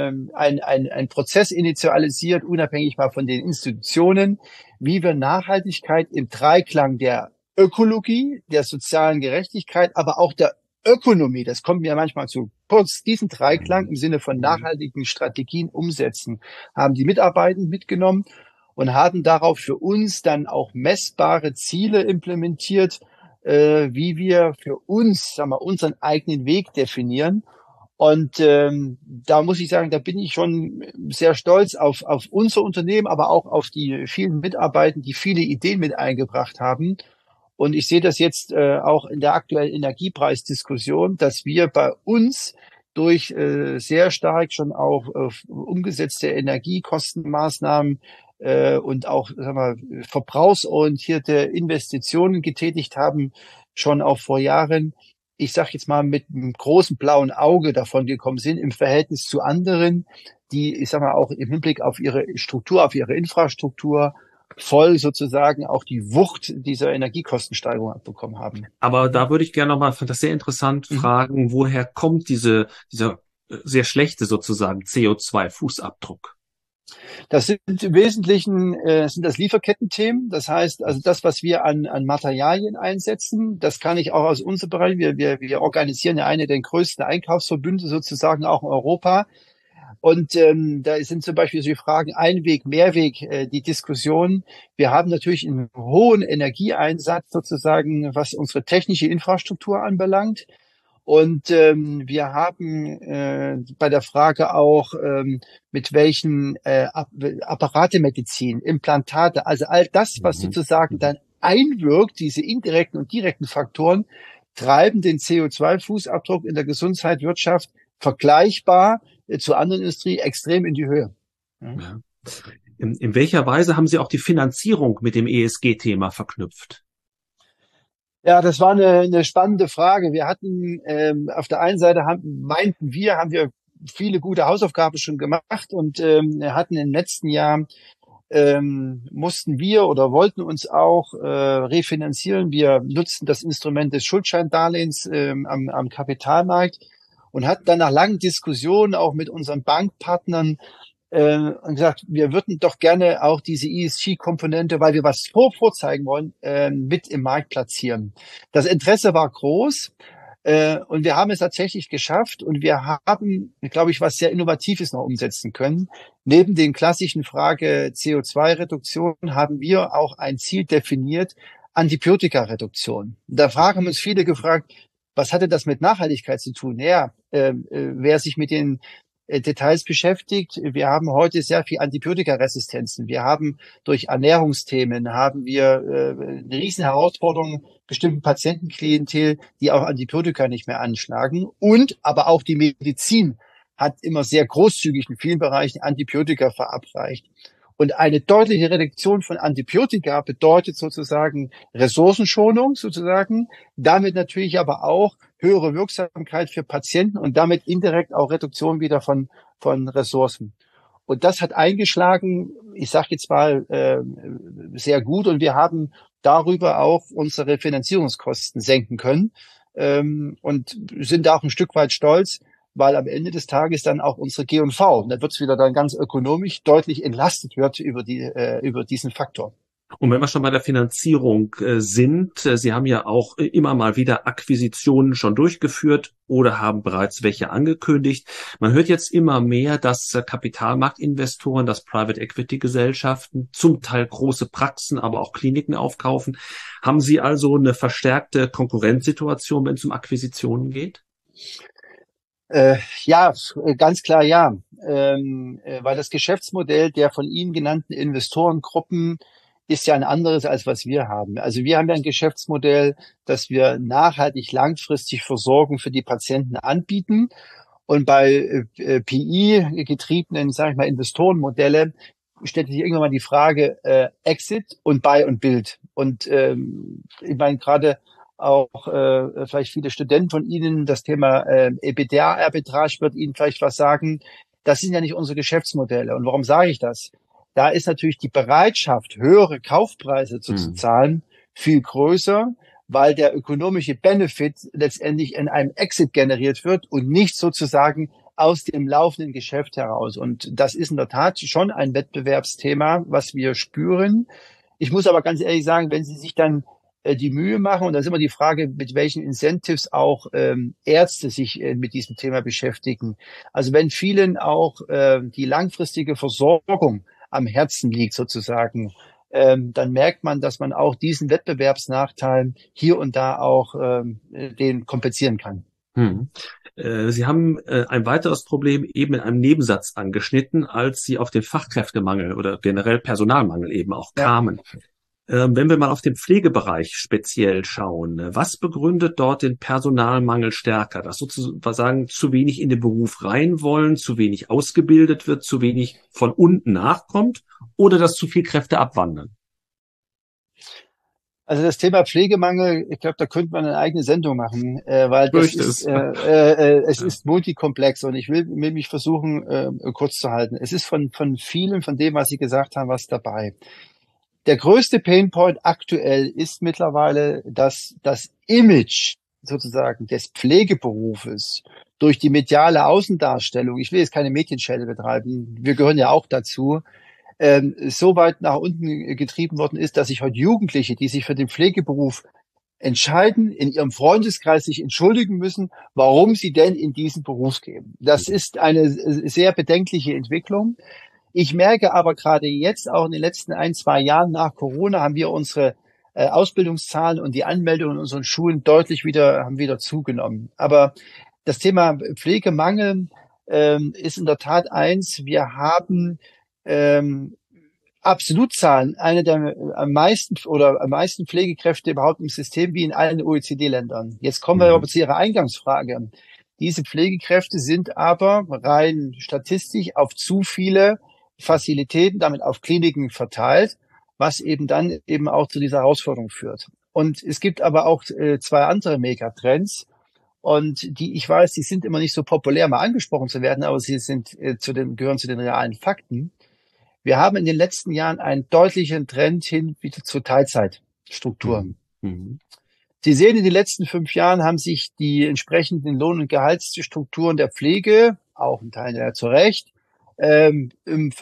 einen Prozess initialisiert, unabhängig mal von den Institutionen, wie wir Nachhaltigkeit im Dreiklang der Ökologie, der sozialen Gerechtigkeit, aber auch der Ökonomie, das kommt mir manchmal zu kurz, diesen Dreiklang im Sinne von nachhaltigen Strategien umsetzen, haben die Mitarbeitenden mitgenommen und haben darauf für uns dann auch messbare Ziele implementiert, wie wir für uns, sagen wir, unseren eigenen Weg definieren. Und da muss ich sagen, da bin ich schon sehr stolz auf unser Unternehmen, aber auch auf die vielen Mitarbeiter, die viele Ideen mit eingebracht haben. Und ich sehe das jetzt auch in der aktuellen Energiepreisdiskussion, dass wir bei uns durch sehr stark schon auch umgesetzte Energiekostenmaßnahmen und auch, sagen wir, verbrauchsorientierte Investitionen getätigt haben, schon auch vor Jahren, ich sage jetzt mal, mit einem großen blauen Auge davon gekommen sind im Verhältnis zu anderen, die, ich sage mal, auch im Hinblick auf ihre Struktur, auf ihre Infrastruktur voll sozusagen auch die Wucht dieser Energiekostensteigerung abbekommen haben. Aber da würde ich gerne nochmal, fand das sehr interessant, fragen, woher kommt dieser sehr schlechte sozusagen CO2-Fußabdruck? Das sind im Wesentlichen sind das Lieferkettenthemen. Das heißt, also das, was wir an Materialien einsetzen, das kann ich auch aus unserem Bereich. Wir organisieren ja eine der größten Einkaufsverbünde sozusagen auch in Europa. Und da sind zum Beispiel so die Fragen Einweg, Mehrweg, die Diskussion. Wir haben natürlich einen hohen Energieeinsatz sozusagen, was unsere technische Infrastruktur anbelangt. Und wir haben bei der Frage auch, mit welchen Apparatemedizin, Implantate, also all das, was sozusagen dann einwirkt, diese indirekten und direkten Faktoren, treiben den CO2-Fußabdruck in der Gesundheitswirtschaft vergleichbar zur anderen Industrie extrem in die Höhe. Ja. In welcher Weise haben Sie auch die Finanzierung mit dem ESG-Thema verknüpft? Ja, das war eine spannende Frage. Wir hatten auf der einen Seite haben wir viele gute Hausaufgaben schon gemacht und hatten im letzten Jahr mussten wir oder wollten uns auch refinanzieren. Wir nutzten das Instrument des Schuldscheindarlehens am Kapitalmarkt und hatten dann nach langen Diskussionen auch mit unseren Bankpartnern und gesagt, wir würden doch gerne auch diese ESG-Komponente, weil wir was vorzeigen wollen, mit im Markt platzieren. Das Interesse war groß und wir haben es tatsächlich geschafft und wir haben, glaube ich, was sehr Innovatives noch umsetzen können. Neben den klassischen Frage CO2-Reduktion haben wir auch ein Ziel definiert, Antibiotika-Reduktion. Da haben uns viele gefragt, was hatte das mit Nachhaltigkeit zu tun? Ja, wer sich mit den Details beschäftigt. Wir haben heute sehr viel Antibiotikaresistenzen. Wir haben durch Ernährungsthemen eine riesen Herausforderung bestimmten Patientenklientel, die auch Antibiotika nicht mehr anschlagen. Und aber auch die Medizin hat immer sehr großzügig in vielen Bereichen Antibiotika verabreicht. Und eine deutliche Reduktion von Antibiotika bedeutet sozusagen Ressourcenschonung sozusagen, damit natürlich aber auch höhere Wirksamkeit für Patienten und damit indirekt auch Reduktion wieder von Ressourcen. Und das hat eingeschlagen, ich sage jetzt mal, sehr gut und wir haben darüber auch unsere Finanzierungskosten senken können und sind da auch ein Stück weit stolz, weil am Ende des Tages dann auch unsere G&V, und da wird es wieder dann ganz ökonomisch, deutlich entlastet wird über diesen Faktor. Und wenn wir schon bei der Finanzierung sind, Sie haben ja auch immer mal wieder Akquisitionen schon durchgeführt oder haben bereits welche angekündigt. Man hört jetzt immer mehr, dass Kapitalmarktinvestoren, dass Private Equity Gesellschaften, zum Teil große Praxen, aber auch Kliniken aufkaufen. Haben Sie also eine verstärkte Konkurrenzsituation, wenn es um Akquisitionen geht? Ja, ganz klar ja. Weil das Geschäftsmodell der von Ihnen genannten Investorengruppen ist ja ein anderes, als was wir haben. Also wir haben ja ein Geschäftsmodell, das wir nachhaltig langfristig Versorgung für die Patienten anbieten. Und bei PI-getriebenen, sage ich mal, Investorenmodelle stellt sich irgendwann mal die Frage Exit und Buy und Build. Und ich meine gerade auch vielleicht viele Studenten von Ihnen, das Thema EBITDA-Arbitrage wird Ihnen vielleicht was sagen. Das sind ja nicht unsere Geschäftsmodelle. Und warum sage ich das? Da ist natürlich die Bereitschaft, höhere Kaufpreise zu zahlen, viel größer, weil der ökonomische Benefit letztendlich in einem Exit generiert wird und nicht sozusagen aus dem laufenden Geschäft heraus. Und das ist in der Tat schon ein Wettbewerbsthema, was wir spüren. Ich muss aber ganz ehrlich sagen, wenn Sie sich dann die Mühe machen, und da ist immer die Frage, mit welchen Incentives auch Ärzte sich mit diesem Thema beschäftigen. Also wenn vielen auch die langfristige Versorgung am Herzen liegt sozusagen, dann merkt man, dass man auch diesen Wettbewerbsnachteil hier und da auch den kompensieren kann. Sie haben ein weiteres Problem eben in einem Nebensatz angeschnitten, als Sie auf den Fachkräftemangel oder generell Personalmangel eben auch kamen. Wenn wir mal auf den Pflegebereich speziell schauen, was begründet dort den Personalmangel stärker? Dass sozusagen zu wenig in den Beruf rein wollen, zu wenig ausgebildet wird, zu wenig von unten nachkommt oder dass zu viel Kräfte abwandern? Also das Thema Pflegemangel, ich glaube, da könnte man eine eigene Sendung machen, weil das es ist multikomplex und ich will mich versuchen, kurz zu halten. Es ist von vielen, von dem, was Sie gesagt haben, was dabei. Der größte Painpoint aktuell ist mittlerweile, dass das Image sozusagen des Pflegeberufes durch die mediale Außendarstellung, ich will jetzt keine Medienschelle betreiben, wir gehören ja auch dazu, so weit nach unten getrieben worden ist, dass sich heute Jugendliche, die sich für den Pflegeberuf entscheiden, in ihrem Freundeskreis sich entschuldigen müssen, warum sie denn in diesen Beruf gehen. Das ist eine sehr bedenkliche Entwicklung. Ich merke aber gerade jetzt, auch in den letzten 1-2 Jahren nach Corona, haben wir unsere Ausbildungszahlen und die Anmeldungen in unseren Schulen deutlich haben wieder zugenommen. Aber das Thema Pflegemangel ist in der Tat eins. Wir haben Absolutzahlen, eine der am meisten Pflegekräfte überhaupt im System wie in allen OECD-Ländern. Jetzt kommen wir aber zu Ihrer Eingangsfrage. Diese Pflegekräfte sind aber rein statistisch auf zu viele Fazilitäten, damit auf Kliniken verteilt, was eben dann eben auch zu dieser Herausforderung führt. Und es gibt aber auch 2 andere Megatrends. Und die, ich weiß, die sind immer nicht so populär, mal angesprochen zu werden, aber sie sind gehören zu den realen Fakten. Wir haben in den letzten Jahren einen deutlichen Trend hin wieder zu Teilzeitstrukturen. Sie sehen, in den letzten 5 Jahren haben sich die entsprechenden Lohn- und Gehaltsstrukturen der Pflege, auch ein Teil ja zu Recht, um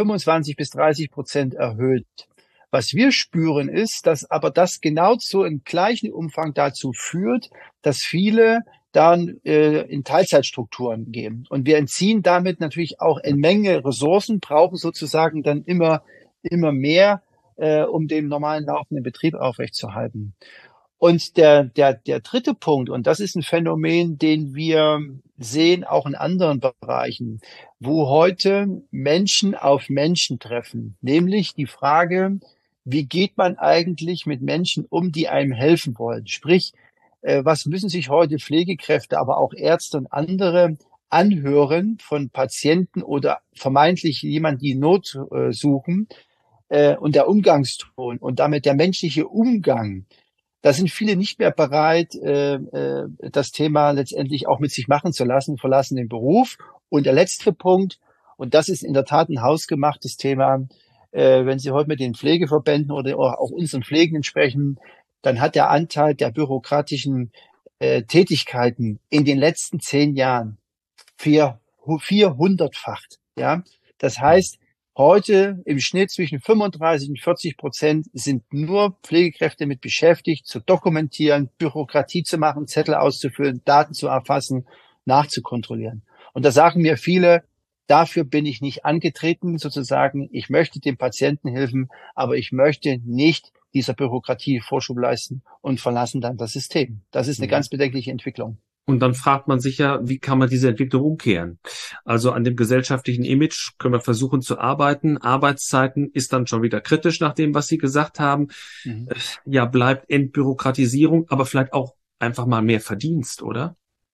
25-30% erhöht. Was wir spüren ist, dass aber das genau so im gleichen Umfang dazu führt, dass viele dann in Teilzeitstrukturen gehen. Und wir entziehen damit natürlich auch eine Menge Ressourcen, brauchen sozusagen dann immer mehr, um den normalen laufenden Betrieb aufrechtzuerhalten. Und der dritte Punkt, und das ist ein Phänomen, den wir sehen auch in anderen Bereichen, wo heute Menschen auf Menschen treffen, nämlich die Frage, wie geht man eigentlich mit Menschen um, die einem helfen wollen? Sprich, was müssen sich heute Pflegekräfte, aber auch Ärzte und andere anhören von Patienten oder vermeintlich jemand, die Not suchen, und der Umgangston und damit der menschliche Umgang. Da sind viele nicht mehr bereit, das Thema letztendlich auch mit sich machen zu lassen, verlassen den Beruf. Und der letzte Punkt, und das ist in der Tat ein hausgemachtes Thema, wenn Sie heute mit den Pflegeverbänden oder auch unseren Pflegenden sprechen, dann hat der Anteil der bürokratischen Tätigkeiten in den letzten 10 Jahren 400-facht. Ja, das heißt, Heute im Schnitt zwischen 35 und 40% sind nur Pflegekräfte mit beschäftigt, zu dokumentieren, Bürokratie zu machen, Zettel auszufüllen, Daten zu erfassen, nachzukontrollieren. Und da sagen mir viele, dafür bin ich nicht angetreten, sozusagen, ich möchte dem Patienten helfen, aber ich möchte nicht dieser Bürokratie Vorschub leisten und verlassen dann das System. Das ist eine ganz bedenkliche Entwicklung. Und dann fragt man sich ja, wie kann man diese Entwicklung umkehren? Also an dem gesellschaftlichen Image können wir versuchen zu arbeiten. Arbeitszeiten ist dann schon wieder kritisch nach dem, was Sie gesagt haben. Ja, bleibt Entbürokratisierung, aber vielleicht auch einfach mal mehr Verdienst, oder?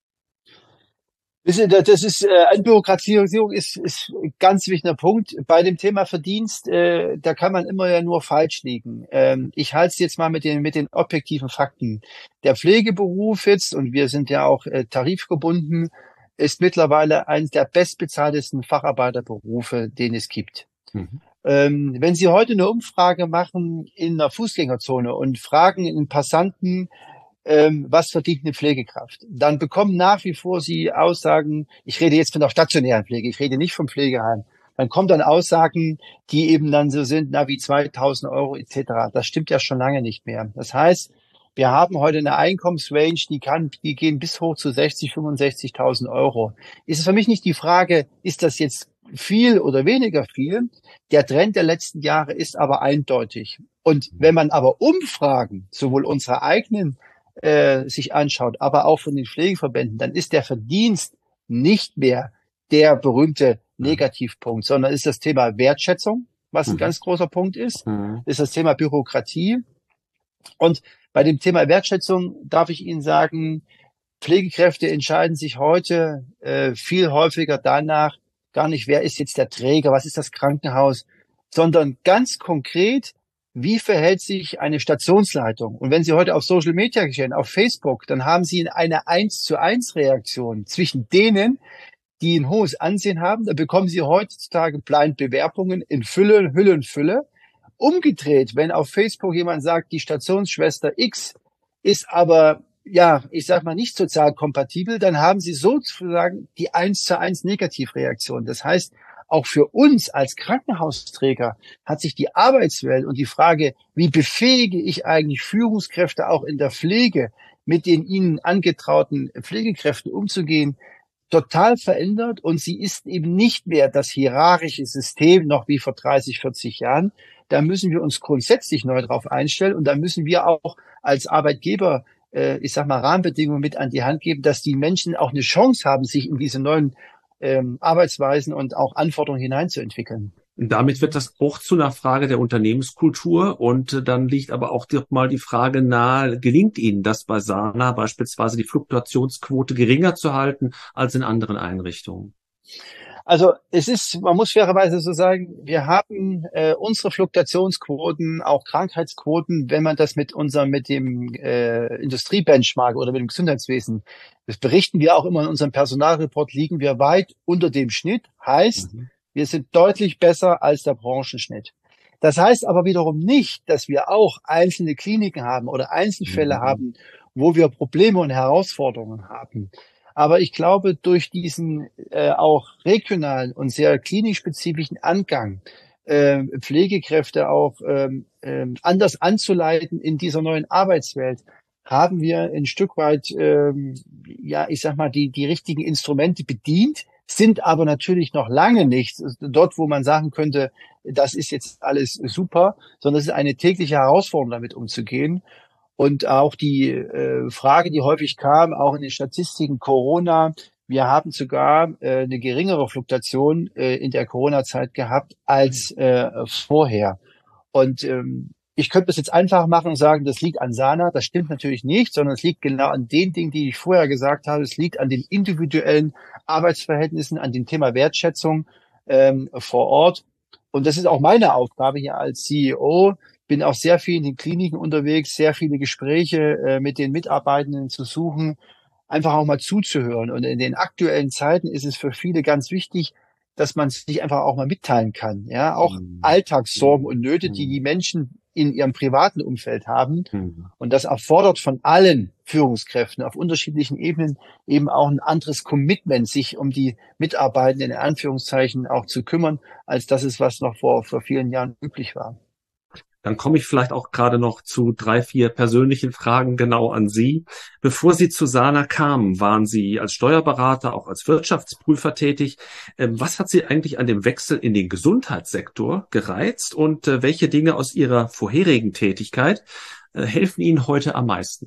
Das ist Entbürokratisierung ist ein ganz wichtiger Punkt. Bei dem Thema Verdienst, da kann man immer ja nur falsch liegen. Ich halte es jetzt mal mit den objektiven Fakten. Der Pflegeberuf jetzt, und wir sind ja auch tarifgebunden, ist mittlerweile eines der bestbezahltesten Facharbeiterberufe, den es gibt. Wenn Sie heute eine Umfrage machen in einer Fußgängerzone und fragen einen Passanten, was verdient eine Pflegekraft? Dann bekommen nach wie vor Sie Aussagen, ich rede jetzt von der stationären Pflege, ich rede nicht vom Pflegeheim. Dann kommen dann Aussagen, die eben dann so sind, wie 2.000 Euro etc. Das stimmt ja schon lange nicht mehr. Das heißt, wir haben heute eine Einkommensrange, die gehen bis hoch zu 60.000, 65.000 Euro. Ist es für mich nicht die Frage, ist das jetzt viel oder weniger viel? Der Trend der letzten Jahre ist aber eindeutig. Und wenn man aber Umfragen, sowohl unsere eigenen sich anschaut, aber auch von den Pflegeverbänden, dann ist der Verdienst nicht mehr der berühmte Negativpunkt, sondern ist das Thema Wertschätzung, was ein ganz großer Punkt ist, ist das Thema Bürokratie. Und bei dem Thema Wertschätzung darf ich Ihnen sagen, Pflegekräfte entscheiden sich heute viel häufiger danach, gar nicht, wer ist jetzt der Träger, was ist das Krankenhaus, sondern ganz konkret, wie verhält sich eine Stationsleitung? Und wenn Sie heute auf Social Media gehen, auf Facebook, dann haben Sie eine 1:1 Reaktion zwischen denen, die ein hohes Ansehen haben. Da bekommen Sie heutzutage blind Bewerbungen in Fülle, Hülle und Fülle. Umgedreht, wenn auf Facebook jemand sagt, die Stationsschwester X ist aber, ja, ich sag mal, nicht sozial kompatibel, dann haben Sie sozusagen die 1:1 Negativreaktion. Das heißt, auch für uns als Krankenhausträger hat sich die Arbeitswelt und die Frage, wie befähige ich eigentlich Führungskräfte auch in der Pflege, mit den ihnen angetrauten Pflegekräften umzugehen, total verändert. Und sie ist eben nicht mehr das hierarchische System noch wie vor 30, 40 Jahren. Da müssen wir uns grundsätzlich neu drauf einstellen. Und da müssen wir auch als Arbeitgeber, ich sag mal, Rahmenbedingungen mit an die Hand geben, dass die Menschen auch eine Chance haben, sich in diese neuen Arbeitsweisen und auch Anforderungen hineinzuentwickeln. Damit wird das auch zu einer Frage der Unternehmenskultur und dann liegt aber auch mal die Frage nahe, gelingt Ihnen das bei Sana beispielsweise die Fluktuationsquote geringer zu halten als in anderen Einrichtungen? Also man muss fairerweise so sagen, wir haben unsere Fluktuationsquoten, auch Krankheitsquoten, wenn man das mit dem Industriebenchmark oder mit dem Gesundheitswesen, das berichten wir auch immer in unserem Personalreport, liegen wir weit unter dem Schnitt. Heißt, wir sind deutlich besser als der Branchenschnitt. Das heißt aber wiederum nicht, dass wir auch einzelne Kliniken haben oder Einzelfälle haben, wo wir Probleme und Herausforderungen haben. Aber ich glaube, durch diesen auch regionalen und sehr klinisch-spezifischen Angang, Pflegekräfte auch anders anzuleiten in dieser neuen Arbeitswelt, haben wir ein Stück weit, ich sag mal, die richtigen Instrumente bedient, sind aber natürlich noch lange nicht dort, wo man sagen könnte, das ist jetzt alles super, sondern es ist eine tägliche Herausforderung, damit umzugehen. Und auch die Frage, die häufig kam, auch in den Statistiken Corona, wir haben sogar eine geringere Fluktuation in der Corona-Zeit gehabt als vorher. Und ich könnte das jetzt einfach machen und sagen, das liegt an Sana. Das stimmt natürlich nicht, sondern es liegt genau an den Dingen, die ich vorher gesagt habe. Es liegt an den individuellen Arbeitsverhältnissen, an dem Thema Wertschätzung vor Ort. Und das ist auch meine Aufgabe hier als CEO. Bin auch sehr viel in den Kliniken unterwegs, sehr viele Gespräche mit den Mitarbeitenden zu suchen, einfach auch mal zuzuhören. Und in den aktuellen Zeiten ist es für viele ganz wichtig, dass man sich einfach auch mal mitteilen kann. Ja, auch Alltagssorgen und Nöte, die Menschen in ihrem privaten Umfeld haben. Mhm. Und das erfordert von allen Führungskräften auf unterschiedlichen Ebenen eben auch ein anderes Commitment, sich um die Mitarbeitenden in Anführungszeichen auch zu kümmern, als das ist, was noch vor vielen Jahren üblich war. Dann komme ich vielleicht auch gerade noch zu 3, 4 persönlichen Fragen genau an Sie. Bevor Sie zu Sana kamen, waren Sie als Steuerberater, auch als Wirtschaftsprüfer tätig. Was hat Sie eigentlich an dem Wechsel in den Gesundheitssektor gereizt und welche Dinge aus Ihrer vorherigen Tätigkeit helfen Ihnen heute am meisten?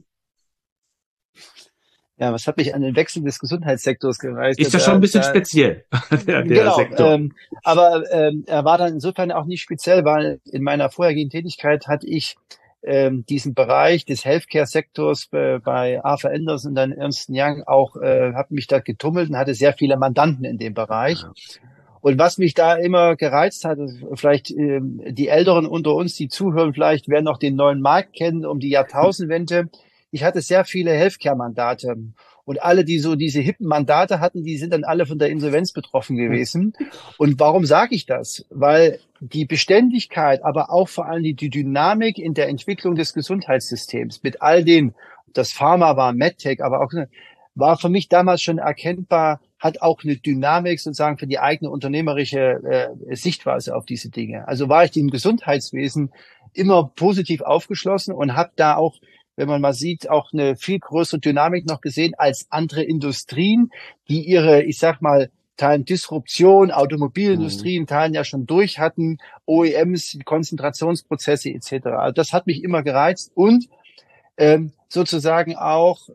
Ja, was hat mich an den Wechsel des Gesundheitssektors gereizt? Ist ja schon ein bisschen speziell, der genau, Sektor. Aber er war dann insofern auch nicht speziell, weil in meiner vorherigen Tätigkeit hatte ich diesen Bereich des Healthcare-Sektors bei Arthur Andersen und dann Ernst Young auch, habe mich da getummelt und hatte sehr viele Mandanten in dem Bereich. Ja. Und was mich da immer gereizt hat, vielleicht die Älteren unter uns, die zuhören, vielleicht werden noch den neuen Markt kennen um die Jahrtausendwende. Ich hatte sehr viele Healthcare-Mandate und alle, die so diese hippen Mandate hatten, die sind dann alle von der Insolvenz betroffen gewesen. Und warum sage ich das? Weil die Beständigkeit, aber auch vor allem die Dynamik in der Entwicklung des Gesundheitssystems mit all dem, das Pharma war, MedTech, aber auch war für mich damals schon erkennbar, hat auch eine Dynamik sozusagen für die eigene unternehmerische Sichtweise auf diese Dinge. Also war ich dem Gesundheitswesen immer positiv aufgeschlossen und habe da auch, wenn man mal sieht, auch eine viel größere Dynamik noch gesehen als andere Industrien, die ihre, ich sag mal, Teilen Disruption, Automobilindustrien Teilen ja schon durch hatten, OEMs, Konzentrationsprozesse etc. Also das hat mich immer gereizt und sozusagen auch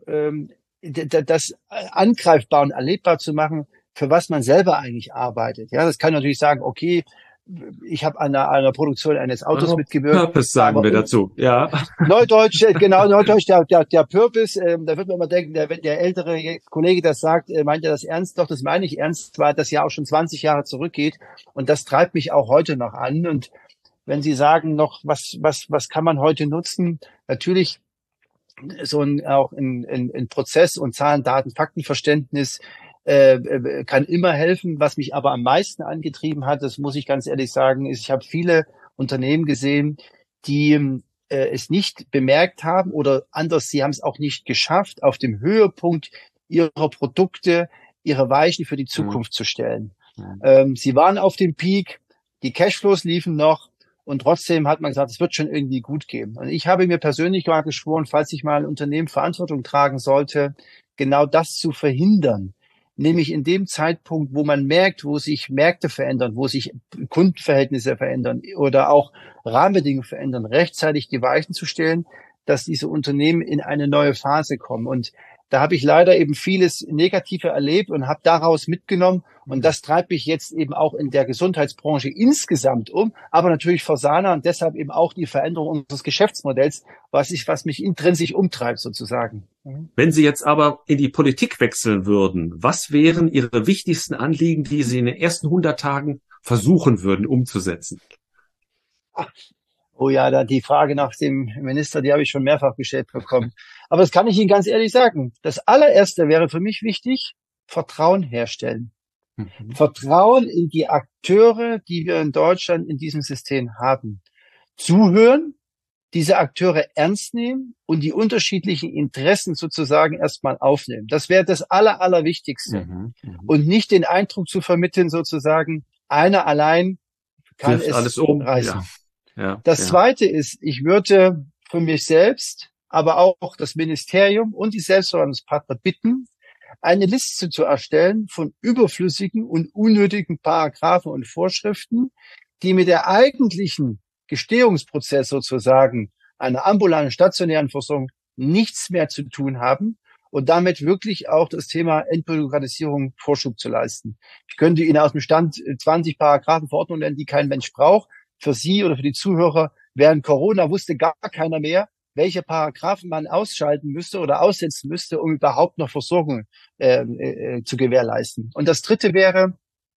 das angreifbar und erlebbar zu machen, für was man selber eigentlich arbeitet. Ja, das kann natürlich sagen, okay, ich habe an einer Produktion eines Autos mitgewirkt. Purpose sagen wir dazu, ja. Neudeutsch, genau, Neudeutsch, der Purpose, da wird man immer denken, wenn der ältere Kollege das sagt, meint er das ernst? Doch, das meine ich ernst, weil das ja auch schon 20 Jahre zurückgeht und das treibt mich auch heute noch an. Und wenn Sie sagen noch, was kann man heute nutzen? Natürlich so ein Prozess- und Zahlen, Daten, Faktenverständnis kann immer helfen. Was mich aber am meisten angetrieben hat, das muss ich ganz ehrlich sagen, ist, ich habe viele Unternehmen gesehen, die es nicht bemerkt haben oder anders, sie haben es auch nicht geschafft, auf dem Höhepunkt ihrer Produkte ihre Weichen für die Zukunft zu stellen. Sie waren auf dem Peak, die Cashflows liefen noch und trotzdem hat man gesagt, es wird schon irgendwie gut gehen. Und ich habe mir persönlich mal geschworen, falls ich mal ein Unternehmen Verantwortung tragen sollte, genau das zu verhindern. Nämlich in dem Zeitpunkt, wo man merkt, wo sich Märkte verändern, wo sich Kundenverhältnisse verändern oder auch Rahmenbedingungen verändern, rechtzeitig die Weichen zu stellen, dass diese Unternehmen in eine neue Phase kommen. Und da habe ich leider eben vieles Negative erlebt und habe daraus mitgenommen. Und das treibt mich jetzt eben auch in der Gesundheitsbranche insgesamt um, aber natürlich für Sana und deshalb eben auch die Veränderung unseres Geschäftsmodells, was mich intrinsisch umtreibt sozusagen. Wenn Sie jetzt aber in die Politik wechseln würden, was wären Ihre wichtigsten Anliegen, die Sie in den ersten 100 Tagen versuchen würden umzusetzen? Oh ja, da die Frage nach dem Minister, die habe ich schon mehrfach gestellt bekommen. Aber das kann ich Ihnen ganz ehrlich sagen. Das allererste wäre für mich wichtig, Vertrauen herstellen. Vertrauen in die Akteure, die wir in Deutschland in diesem System haben. Zuhören, diese Akteure ernst nehmen und die unterschiedlichen Interessen sozusagen erstmal aufnehmen. Das wäre das Allerwichtigste. Und nicht den Eindruck zu vermitteln, sozusagen, einer allein kann wirft es alles um. reißen. Ja, das Zweite ist, ich würde für mich selbst, aber auch das Ministerium und die Selbstverwaltungspartner bitten, eine Liste zu erstellen von überflüssigen und unnötigen Paragraphen und Vorschriften, die mit der eigentlichen Gestehungsprozess sozusagen einer ambulanten stationären Versorgung nichts mehr zu tun haben und damit wirklich auch das Thema Entbürokratisierung Vorschub zu leisten. Ich könnte Ihnen aus dem Stand 20 Paragraphen Verordnungen nennen, die kein Mensch braucht. Für Sie oder für die Zuhörer, während Corona wusste gar keiner mehr, welche Paragraphen man ausschalten müsste oder aussetzen müsste, um überhaupt noch Versorgung zu gewährleisten. Und das Dritte wäre,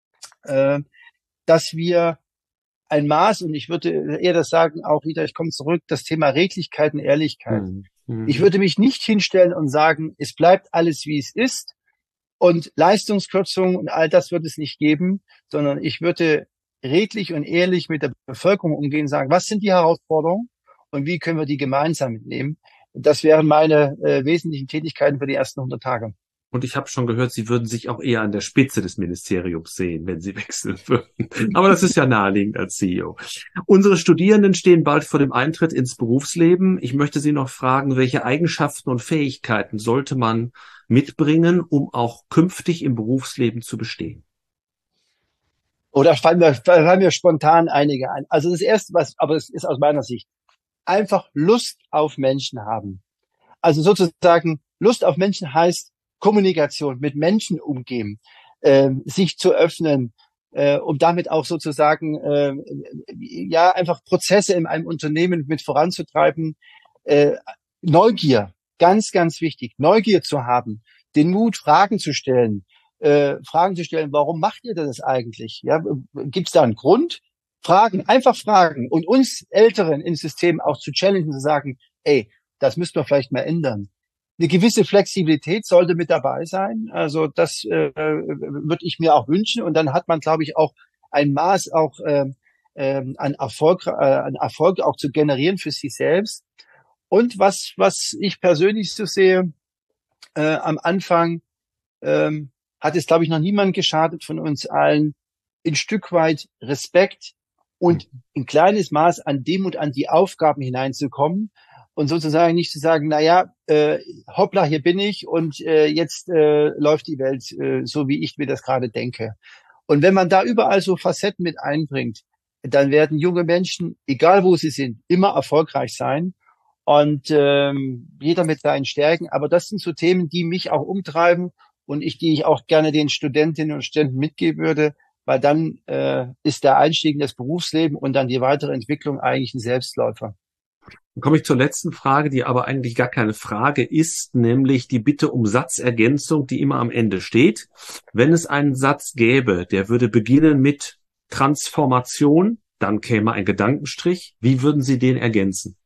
dass wir ein Maß, und ich würde eher das sagen, auch wieder, ich komme zurück, das Thema Redlichkeit und Ehrlichkeit. Ich würde mich nicht hinstellen und sagen, es bleibt alles, wie es ist und Leistungskürzungen und all das wird es nicht geben, sondern ich würde redlich und ehrlich mit der Bevölkerung umgehen, sagen, was sind die Herausforderungen und wie können wir die gemeinsam mitnehmen. Das wären meine wesentlichen Tätigkeiten für die ersten 100 Tage. Und ich habe schon gehört, Sie würden sich auch eher an der Spitze des Ministeriums sehen, wenn Sie wechseln würden. Aber das ist ja naheliegend als CEO. Unsere Studierenden stehen bald vor dem Eintritt ins Berufsleben. Ich möchte Sie noch fragen, welche Eigenschaften und Fähigkeiten sollte man mitbringen, um auch künftig im Berufsleben zu bestehen? Oder fallen mir spontan einige ein. Also das Erste, aber es ist aus meiner Sicht, einfach Lust auf Menschen haben. Also sozusagen, Lust auf Menschen heißt Kommunikation, mit Menschen umgehen, sich zu öffnen, um damit auch sozusagen ja einfach Prozesse in einem Unternehmen mit voranzutreiben. Neugier, ganz, ganz wichtig, Neugier zu haben, den Mut, Fragen zu stellen, warum macht ihr das eigentlich? Ja, gibt es da einen Grund? Fragen, einfach fragen und uns Älteren ins System auch zu challengen, zu sagen, ey, das müssen wir vielleicht mal ändern. Eine gewisse Flexibilität sollte mit dabei sein. Also das würde ich mir auch wünschen. Und dann hat man, glaube ich, auch ein Maß auch an Erfolg auch zu generieren für sich selbst. Und was ich persönlich so sehe, am Anfang hat es, glaube ich, noch niemand geschadet von uns allen, ein Stück weit Respekt und ein kleines Maß an Demut an die Aufgaben hineinzukommen. Und sozusagen nicht zu sagen, na ja, hoppla, hier bin ich und jetzt läuft die Welt so, wie ich mir das gerade denke. Und wenn man da überall so Facetten mit einbringt, dann werden junge Menschen, egal wo sie sind, immer erfolgreich sein. Und jeder mit seinen Stärken. Aber das sind so Themen, die mich auch umtreiben und die ich auch gerne den Studentinnen und Studenten mitgeben würde, weil dann ist der Einstieg in das Berufsleben und dann die weitere Entwicklung eigentlich ein Selbstläufer. Dann komme ich zur letzten Frage, die aber eigentlich gar keine Frage ist, nämlich die Bitte um Satzergänzung, die immer am Ende steht. Wenn es einen Satz gäbe, der würde beginnen mit Transformation, dann käme ein Gedankenstrich. Wie würden Sie den ergänzen?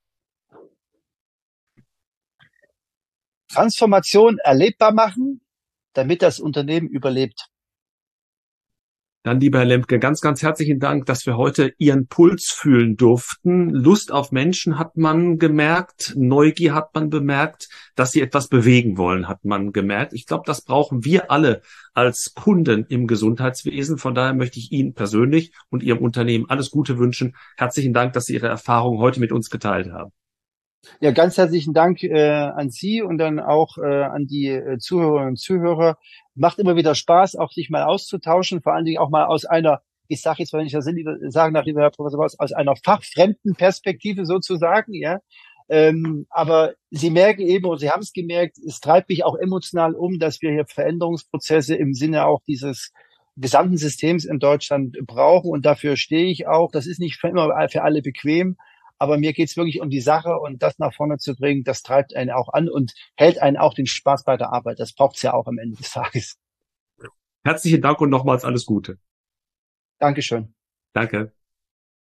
Transformation erlebbar machen, damit das Unternehmen überlebt. Dann, lieber Herr Lembke, ganz, ganz herzlichen Dank, dass wir heute Ihren Puls fühlen durften. Lust auf Menschen hat man gemerkt, Neugier hat man bemerkt, dass Sie etwas bewegen wollen, hat man gemerkt. Ich glaube, das brauchen wir alle als Kunden im Gesundheitswesen. Von daher möchte ich Ihnen persönlich und Ihrem Unternehmen alles Gute wünschen. Herzlichen Dank, dass Sie Ihre Erfahrungen heute mit uns geteilt haben. Ja, ganz herzlichen Dank an Sie und dann auch an die Zuhörerinnen und Zuhörer. Macht immer wieder Spaß, auch sich mal auszutauschen, vor allen Dingen auch mal aus einer, ich sage jetzt, wenn ich das sagen darf, lieber Herr Professor Baus, aus einer fachfremden Perspektive sozusagen, ja. Aber Sie merken eben, und Sie haben es gemerkt, es treibt mich auch emotional um, dass wir hier Veränderungsprozesse im Sinne auch dieses gesamten Systems in Deutschland brauchen und dafür stehe ich auch. Das ist nicht immer für alle bequem. Aber mir geht's wirklich um die Sache und das nach vorne zu bringen, das treibt einen auch an und hält einen auch den Spaß bei der Arbeit. Das braucht's ja auch am Ende des Tages. Herzlichen Dank und nochmals alles Gute. Dankeschön. Danke.